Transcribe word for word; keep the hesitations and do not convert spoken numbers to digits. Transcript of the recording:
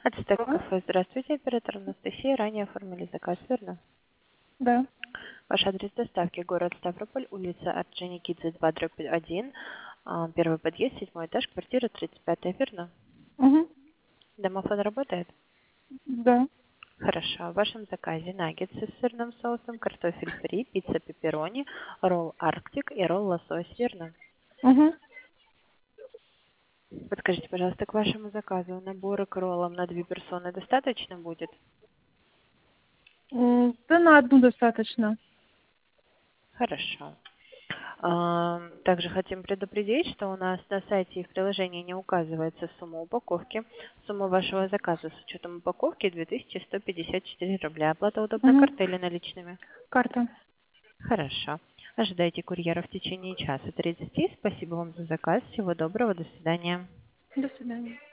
Ацтек Алло. кафе. Здравствуйте, оператор Анастасия. Ранее оформили заказ, верно? Да. Ваш адрес доставки город Ставрополь, улица Орджоникидзе, два, дробь один, а, первый подъезд, седьмой этаж, квартира тридцать пять, верно? Угу. Домофон работает? Да. Хорошо. В вашем заказе наггетсы с сырным соусом, картофель фри, пицца пепперони, ролл Арктик и ролл лосось, верно? Угу. Подскажите, пожалуйста, к вашему заказу набора к роллам на две персоны достаточно будет? М, Да на одну достаточно. Хорошо. А, Также хотим предупредить, что у нас на сайте и в приложении не указывается сумма упаковки. Сумма вашего заказа с учетом упаковки две тысячи сто пятьдесят четыре рубля. Оплата удобна Угу. картой или наличными? Карта. Хорошо. Ожидайте курьера в течение часа тридцати. Спасибо вам за заказ. Всего доброго. До свидания. До свидания.